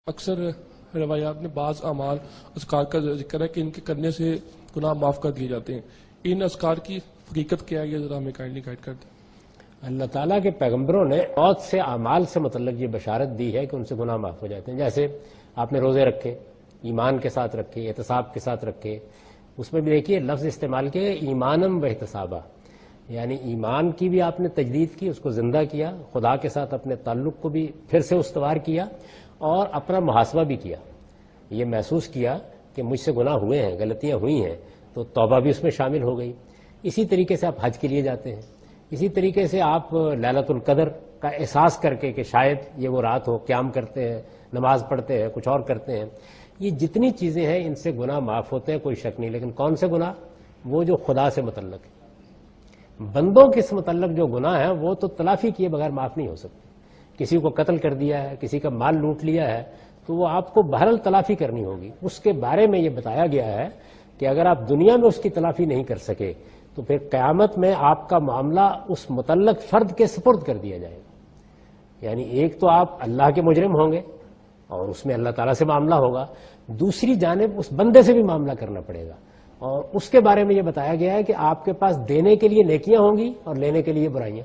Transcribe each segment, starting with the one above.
اکثر روایات میں بعض اعمال اذکار کا ذکر ہے کہ ان کے کرنے سے گناہ معاف کر دیے جاتے ہیں. ان اذکار کی حقیقت کیا ہے یہ ذرا ہمیں کائنڈلی گائیڈ کر دیں. اللہ تعالیٰ کے پیغمبروں نے بہت سے اعمال سے متعلق یہ بشارت دی ہے کہ ان سے گناہ معاف ہو جاتے ہیں. جیسے آپ نے روزے رکھے، ایمان کے ساتھ رکھے، احتساب کے ساتھ رکھے. اس میں بھی دیکھیے لفظ استعمال کیا، ایمانم و احتسابا، یعنی ایمان کی بھی آپ نے تجدید کی، اس کو زندہ کیا، خدا کے ساتھ اپنے تعلق کو بھی پھر سے استوار کیا اور اپنا محاسبہ بھی کیا. یہ محسوس کیا کہ مجھ سے گناہ ہوئے ہیں، غلطیاں ہوئی ہیں، تو توبہ بھی اس میں شامل ہو گئی. اسی طریقے سے آپ حج کے لیے جاتے ہیں، اسی طریقے سے آپ لیلۃ القدر کا احساس کر کے کہ شاید یہ وہ رات ہو، قیام کرتے ہیں، نماز پڑھتے ہیں، کچھ اور کرتے ہیں. یہ جتنی چیزیں ہیں ان سے گناہ معاف ہوتے ہیں، کوئی شک نہیں. لیکن کون سے گناہ؟ وہ جو خدا سے متعلق ہے. بندوں کے سے متعلق جو گناہ ہے وہ تو تلافی کیے بغیر معاف نہیں ہو سکتے. کسی کو قتل کر دیا ہے، کسی کا مال لوٹ لیا ہے، تو وہ آپ کو بہرحال تلافی کرنی ہوگی. اس کے بارے میں یہ بتایا گیا ہے کہ اگر آپ دنیا میں اس کی تلافی نہیں کر سکے تو پھر قیامت میں آپ کا معاملہ اس متعلق فرد کے سپرد کر دیا جائے گا. یعنی ایک تو آپ اللہ کے مجرم ہوں گے اور اس میں اللہ تعالیٰ سے معاملہ ہوگا، دوسری جانب اس بندے سے بھی معاملہ کرنا پڑے گا. اور اس کے بارے میں یہ بتایا گیا ہے کہ آپ کے پاس دینے کے لیے نیکیاں ہوں گی اور لینے کے لیے برائیاں.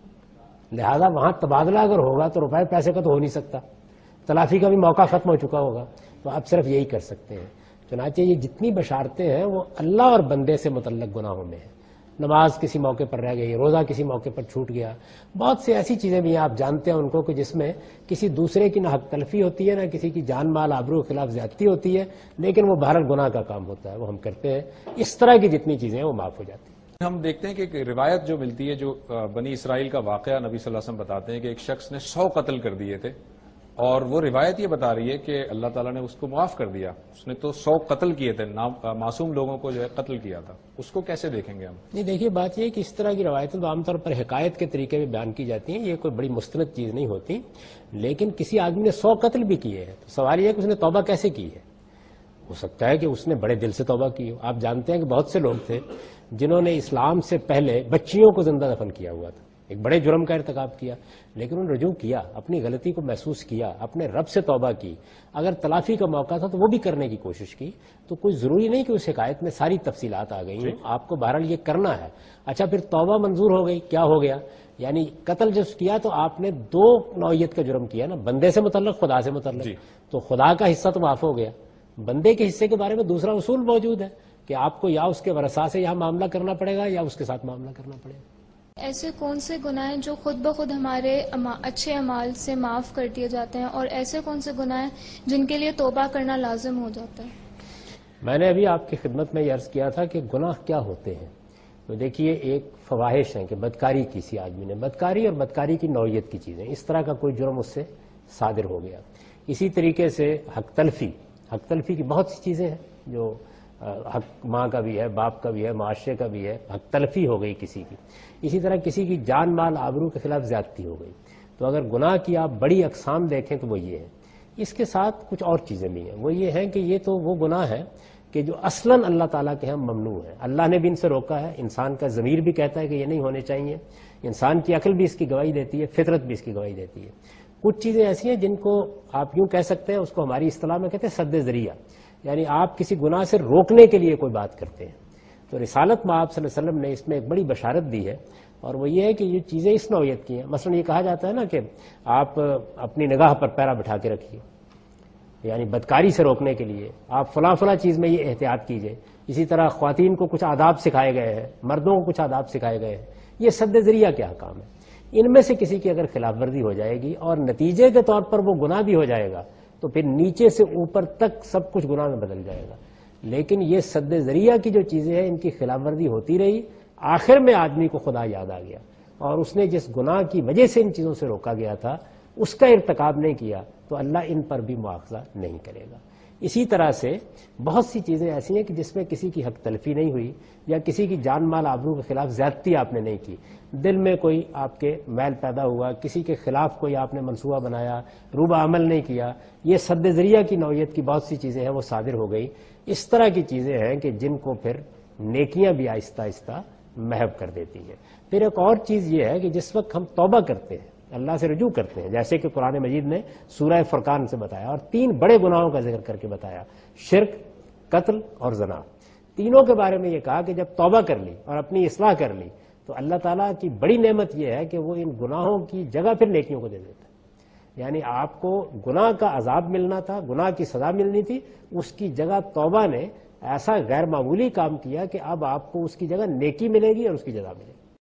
لہذا وہاں تبادلہ اگر ہوگا تو روپے پیسے کا تو ہو نہیں سکتا، تلافی کا بھی موقع ختم ہو چکا ہوگا. تو آپ صرف یہی کر سکتے ہیں. چنانچہ یہ جتنی بشارتیں ہیں وہ اللہ اور بندے سے متعلق گناہوں میں ہیں. نماز کسی موقع پر رہ گئی، روزہ کسی موقع پر چھوٹ گیا، بہت سی ایسی چیزیں بھی ہیں آپ جانتے ہیں ان کو کہ جس میں کسی دوسرے کی نہ حق تلفی ہوتی ہے، نہ کسی کی جان مال آبرو کے خلاف زیادتی ہوتی ہے، لیکن وہ بہرحال گناہ کا کام ہوتا ہے، وہ ہم کرتے ہیں. اس طرح کی جتنی چیزیں ہیں وہ معاف ہو جاتی ہیں. ہم دیکھتے ہیں کہ ایک روایت جو ملتی ہے، جو بنی اسرائیل کا واقعہ نبی صلی اللہ علیہ وسلم بتاتے ہیں کہ ایک شخص نے 100 قتل کر دیے تھے، اور وہ روایت یہ بتا رہی ہے کہ اللہ تعالیٰ نے اس کو معاف کر دیا. اس نے تو 100 قتل کیے تھے، معصوم لوگوں کو جو ہے قتل کیا تھا. اس کو کیسے دیکھیں گے ہم؟ نہیں، دیکھیے بات یہ ہے کہ اس طرح کی روایتیں تو عام طور پر حکایت کے طریقے میں بیان کی جاتی ہیں، یہ کوئی بڑی مستند چیز نہیں ہوتی. لیکن کسی آدمی نے 100 قتل بھی کیے ہیں تو سوال یہ ہے کہ اس نے توبہ کیسے کی ہے. ہو سکتا ہے کہ اس نے بڑے دل سے توبہ کی ہو. آپ جانتے ہیں کہ بہت سے لوگ تھے جنہوں نے اسلام سے پہلے بچیوں کو زندہ دفن کیا ہوا تھا، ایک بڑے جرم کا ارتکاب کیا، لیکن انہوں نے رجوع کیا، اپنی غلطی کو محسوس کیا، اپنے رب سے توبہ کی. اگر تلافی کا موقع تھا تو وہ بھی کرنے کی کوشش کی. تو کوئی ضروری نہیں کہ اس حکایت میں ساری تفصیلات آ گئی ہیں. آپ کو بہرحال یہ کرنا ہے. اچھا، پھر توبہ منظور ہو گئی، کیا ہو گیا؟ یعنی قتل جب کیا تو آپ نے دو نوعیت کا جرم کیا نا، بندے سے متعلق، خدا سے متعلق. تو خدا کا حصہ تو معاف ہو گیا. بندے کے حصے کے بارے میں دوسرا اصول موجود ہے کہ آپ کو یا اس کے ورثاء سے یہاں معاملہ کرنا پڑے گا یا اس کے ساتھ معاملہ کرنا پڑے گا. ایسے کون سے گناہ ہیں جو خود بخود ہمارے اچھے اعمال سے معاف کر دیے جاتے ہیں، اور ایسے کون سے گناہ ہیں جن کے لیے توبہ کرنا لازم ہو جاتا ہے؟ میں نے ابھی آپ کی خدمت میں یہ عرض کیا تھا کہ گناہ کیا ہوتے ہیں. تو دیکھیے، ایک فواہش ہے کہ بدکاری کسی آدمی نے، بدکاری اور بدکاری کی نوعیت کی چیزیں، اس طرح کا کوئی جرم اس سے صادر ہو گیا. اسی طریقے سے حق تلفی کی بہت سی چیزیں ہیں جو حق ماں کا بھی ہے، باپ کا بھی ہے، معاشرے کا بھی ہے. حق تلفی ہو گئی کسی کی. اسی طرح کسی کی جان مال آبرو کے خلاف زیادتی ہو گئی. تو اگر گناہ کی آپ بڑی اقسام دیکھیں تو وہ یہ ہے. اس کے ساتھ کچھ اور چیزیں بھی ہیں. وہ یہ ہیں کہ یہ تو وہ گناہ ہے کہ جو اصلاً اللہ تعالیٰ کے ہم ممنوع ہیں، اللہ نے بھی ان سے روکا ہے. انسان کا ضمیر بھی کہتا ہے کہ یہ نہیں ہونے چاہیے، انسان کی عقل بھی اس کی گواہی دیتی ہے، فطرت بھی اس کی گواہی دیتی ہے. کچھ چیزیں ایسی ہیں جن کو آپ یوں کہہ سکتے ہیں، اس کو ہماری اصطلاح میں کہتے ہیں سد ذریعہ، یعنی آپ کسی گناہ سے روکنے کے لیے کوئی بات کرتے ہیں. تو رسالت میں آپ صلی اللہ علیہ وسلم نے اس میں ایک بڑی بشارت دی ہے، اور وہ یہ ہے کہ یہ چیزیں اس نوعیت کی ہیں. مثلا یہ کہا جاتا ہے نا کہ آپ اپنی نگاہ پر پیرا بٹھا کے رکھیے، یعنی بدکاری سے روکنے کے لیے آپ فلاں چیز میں یہ احتیاط کیجئے. اسی طرح خواتین کو کچھ آداب سکھائے گئے ہیں، مردوں کو کچھ آداب سکھائے گئے ہیں. یہ سد ذریعہ کے احکام ہے. ان میں سے کسی کی اگر خلاف ورزی ہو جائے گی اور نتیجے کے طور پر وہ گناہ بھی ہو جائے گا تو پھر نیچے سے اوپر تک سب کچھ گناہ میں بدل جائے گا. لیکن یہ سد ذریعہ کی جو چیزیں ہیں ان کی خلاف ورزی ہوتی رہی، آخر میں آدمی کو خدا یاد آ گیا اور اس نے جس گناہ کی وجہ سے ان چیزوں سے روکا گیا تھا اس کا ارتکاب نہیں کیا تو اللہ ان پر بھی مواخذہ نہیں کرے گا. اسی طرح سے بہت سی چیزیں ایسی ہیں کہ جس میں کسی کی حق تلفی نہیں ہوئی یا کسی کی جان مال آبرو کے خلاف زیادتی آپ نے نہیں کی، دل میں کوئی آپ کے میل پیدا ہوا، کسی کے خلاف کوئی آپ نے منصوبہ بنایا، روبہ عمل نہیں کیا، یہ سد ذریعہ کی نوعیت کی بہت سی چیزیں ہیں وہ صادر ہو گئی. اس طرح کی چیزیں ہیں کہ جن کو پھر نیکیاں بھی آہستہ آہستہ محو کر دیتی ہیں. پھر ایک اور چیز یہ ہے کہ جس وقت ہم توبہ کرتے ہیں اللہ سے رجوع کرتے ہیں، جیسے کہ قرآن مجید نے سورہ فرقان سے بتایا اور 3 بڑے گناہوں کا ذکر کر کے بتایا، شرک، قتل اور زنا۔ تینوں کے بارے میں یہ کہا کہ جب توبہ کر لی اور اپنی اصلاح کر لی تو اللہ تعالیٰ کی بڑی نعمت یہ ہے کہ وہ ان گناہوں کی جگہ پھر نیکیوں کو دے دیتا ہے۔ یعنی آپ کو گناہ کا عذاب ملنا تھا، گناہ کی سزا ملنی تھی، اس کی جگہ توبہ نے ایسا غیر معمولی کام کیا کہ اب آپ کو اس کی جگہ نیکی ملے گی اور اس کی جزا ملے گی۔